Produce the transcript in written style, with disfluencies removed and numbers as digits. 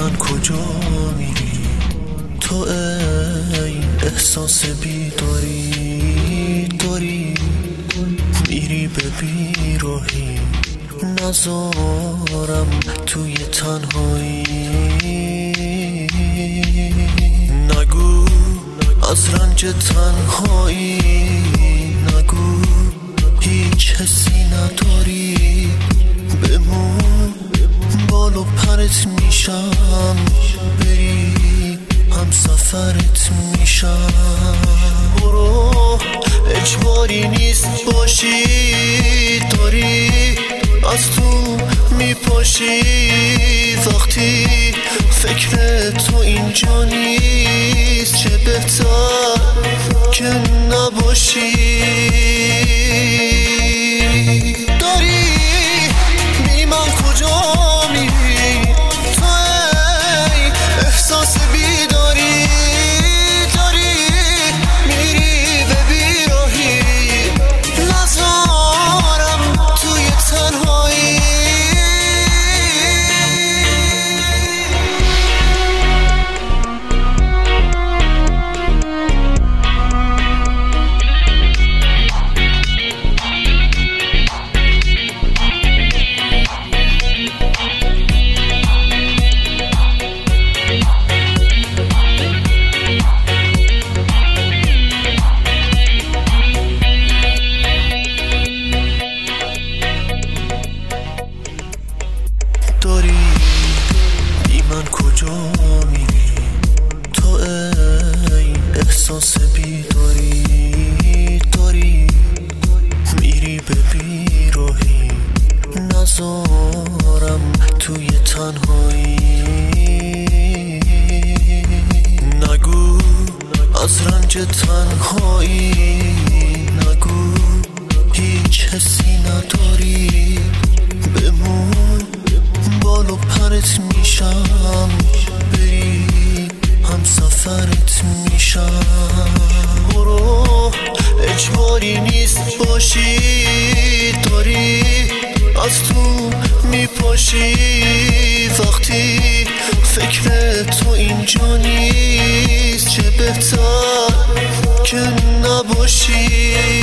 من کجا میری تو ای احساس بیداری داری میری به بیراهی نذارم توی تنهایی نگو از رنج تنهایی نگو هیچ حسی نداری بمون بالو پرت میشم بری هم سفرت میشم برو اجباری نیست باشی داری از تو میپاشی وقتی فکر تو اینجا نیست چه بهتر که نباشی داری بی من کجا میری تو ای احساس بیداری داری میری به بیراهی نذارم توی تنهایی داری بی من کجا میری تو ای احساس بیداری داری میری به بیراهی نذارم توی تنهایی نگو از رنج تنهایی نگو هیچ حسی نداری بمون بالو پرت میشم بری هم سفرت میشم برو اجباری نیست باشی داری از تو میپاشی وقتی فکر تو اینجا نیست چه بهتر که نباشی